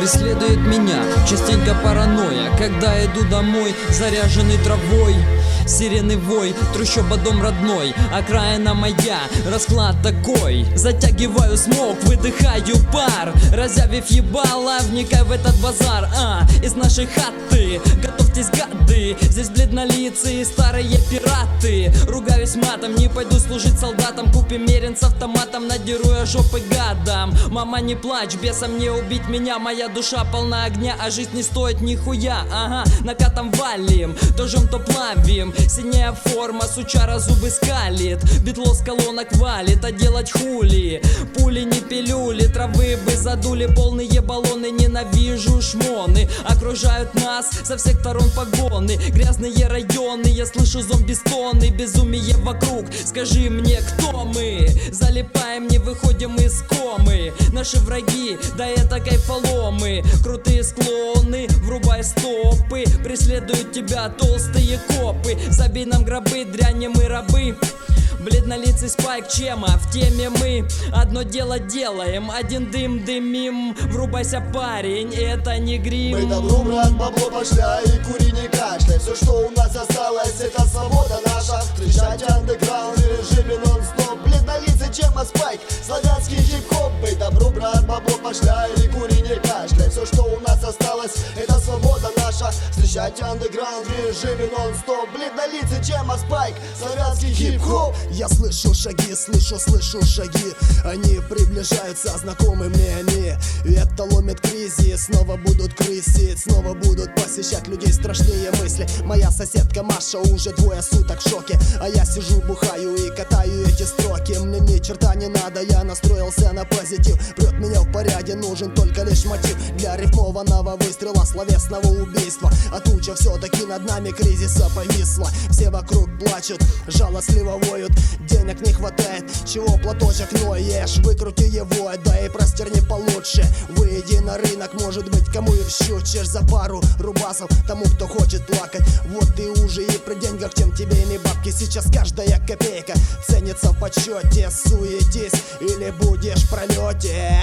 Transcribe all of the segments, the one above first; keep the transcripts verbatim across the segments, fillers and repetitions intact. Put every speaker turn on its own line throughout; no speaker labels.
Преследует меня частенько паранойя, когда иду домой, заряженный травой. Сирены вой, трущоба дом родной, окраина моя, расклад такой. Затягиваю смог, выдыхаю пар, разъявив ебало, вникай в этот базар. А, из нашей хаты, готовьтесь гады, здесь бледнолицые старые пираты. Ругаюсь матом, не пойду служить солдатам, купим мерен с автоматом, надеру я жопы гадам. Мама, не плачь, бесом не убить меня, моя душа полна огня, а жизнь не стоит нихуя. Ага, накатом валим, то жжем, то плавим. Синяя форма, сучара зубы скалит, битло с колонок валит, а делать хули? Пули не пилюли, травы бы задули, полные баллоны, ненавижу шмоны. Окружают нас со всех сторон погоны, грязные районы, я слышу зомби-стоны, безумие вокруг, скажи мне, кто мы? Залипаем, не выходим из комы, наши враги, да это кайфоломы. Крутые склоны, врубай стопы, преследуют тебя толстые копы. Забей нам гробы, дрянь, мы рабы. Бледнолицый Спайк, Чема, в теме мы. Одно дело делаем, один дым дымим. Врубайся, парень, это не грим.
Мы добру, брат, бабло пошля и кури не кашляй. Все, что у нас осталось, это свобода наша. Встречать андеграунд в режиме нон-стоп. Бледнолицый Чема, Спайк, славянский хип-хоп. Мы добру, брат, бабло пошля и кури не кашляй. Все, что у нас осталось, это свобода наша. Встречать андеграунд в режиме нон-стоп. Бледнолицый Чема, Спайк, славянский хип-хоп.
Я слышу шаги, слышу, слышу шаги. Они приближаются, знакомы мне они. Это ломит кризис, снова будут крысить, снова будут посещать людей страшные мысли. Моя соседка Маша уже двое суток в шоке, а я сижу, бухаю и катаю эти строки. Мне ни черта не надо, я настроился на позитив. Прет меня в порядке, нужен только лишь мотив для рифмованного выстрела, словесного убийства. А туча все-таки над нами кризиса повисла. Все вокруг плачут, жалостливо воют. Денег не хватает, чего платочек ноешь? Выкрути его, да и простерни получше. Выйди на рынок, может быть, кому и вщучишь за пару рубасов тому, кто хочет плакать. Вот ты уже и при деньгах, тем тебе и не бабки. Сейчас каждая копейка ценится в почете. Суетись или будешь в пролете.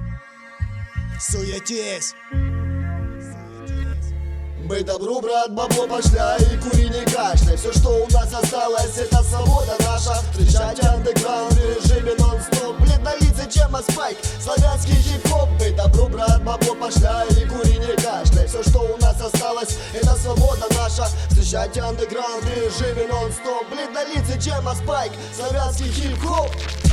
Суетись.
Мы добру, брат, бабло пошля и кури не кашляй. Все, что у нас осталось, это свобода наша. Встречать андеграунд в режиме нон-стоп. Бледнолицый Чема, Спайк, славянский хип-хоп. Мы добру, брат, бабло пошля и кури не кашляй. Все, что у нас осталось, это свобода наша. Встречать андеграунд в режиме нон-стоп. Бледнолицый Чема, Спайк, славянский хип-хоп.